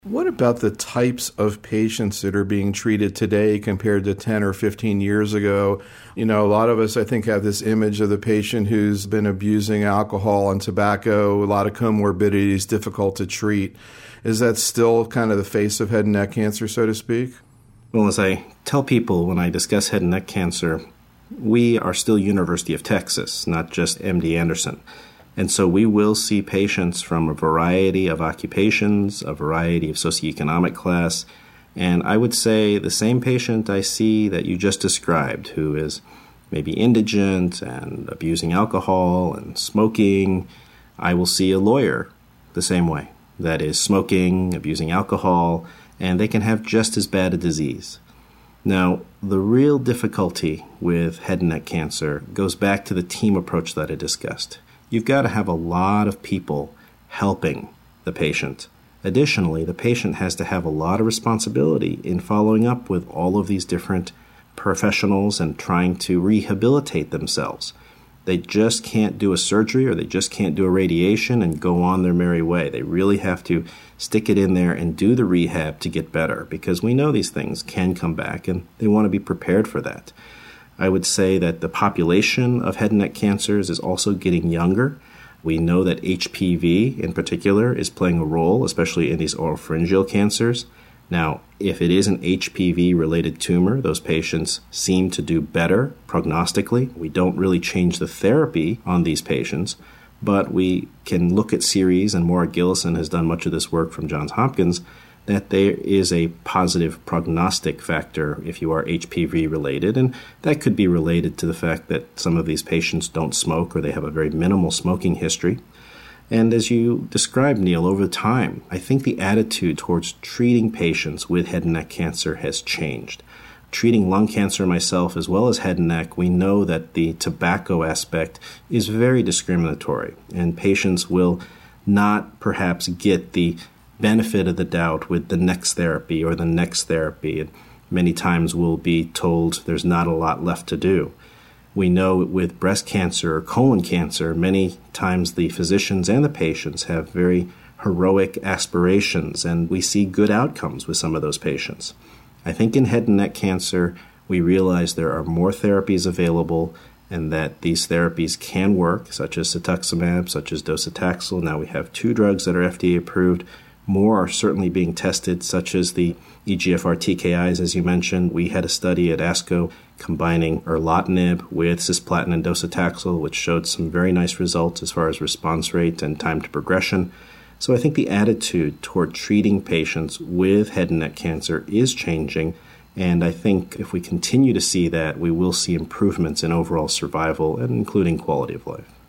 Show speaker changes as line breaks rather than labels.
What about the types of patients that are being treated today compared to 10 or 15 years ago? A lot of us, I think, have this image of the patient who's been abusing alcohol and tobacco, a lot of comorbidities, difficult to treat. Is that still kind of the face of head and neck cancer, so to speak?
Well, as I tell people when I discuss head and neck cancer, we are still University of Texas, not just MD Anderson. And so we will see patients from a variety of occupations, a variety of socioeconomic class. And I would say the same patient I see that you just described, who is maybe indigent and abusing alcohol and smoking, I will see a lawyer the same way. That is smoking, abusing alcohol, and they can have just as bad a disease. Now, the real difficulty with head and neck cancer goes back to the team approach that I discussed. You've got to have a lot of people helping the patient. Additionally, the patient has to have a lot of responsibility in following up with all of these different professionals and trying to rehabilitate themselves. They just can't do a surgery or they just can't do a radiation and go on their merry way. They really have to stick it in there and do the rehab to get better, because we know these things can come back and they want to be prepared for that. I would say that the population of head and neck cancers is also getting younger. We know that HPV in particular is playing a role, especially in these oropharyngeal cancers. Now, if it is an HPV-related tumor, those patients seem to do better prognostically. We don't really change the therapy on these patients, but we can look at series, and Maura Gillison has done much of this work from Johns Hopkins, that there is a positive prognostic factor if you are HPV-related, and that could be related to the fact that some of these patients don't smoke or they have a very minimal smoking history. And as you described, Neil, over time, I think the attitude towards treating patients with head and neck cancer has changed. Treating lung cancer myself as well as head and neck, we know that the tobacco aspect is very discriminatory, and patients will not perhaps get the benefit of the doubt with the next therapy or the next therapy, and many times we'll be told there's not a lot left to do. We know with breast cancer or colon cancer, many times the physicians and the patients have very heroic aspirations, and we see good outcomes with some of those patients. I think in head and neck cancer, we realize there are more therapies available and that these therapies can work, such as cetuximab, such as docetaxel. Now we have 2 drugs that are FDA approved. More are certainly being tested, such as the EGFR TKIs, as you mentioned. We had a study at ASCO combining erlotinib with cisplatin and docetaxel, which showed some very nice results as far as response rate and time to progression. So I think the attitude toward treating patients with head and neck cancer is changing, and I think if we continue to see that, we will see improvements in overall survival and including quality of life.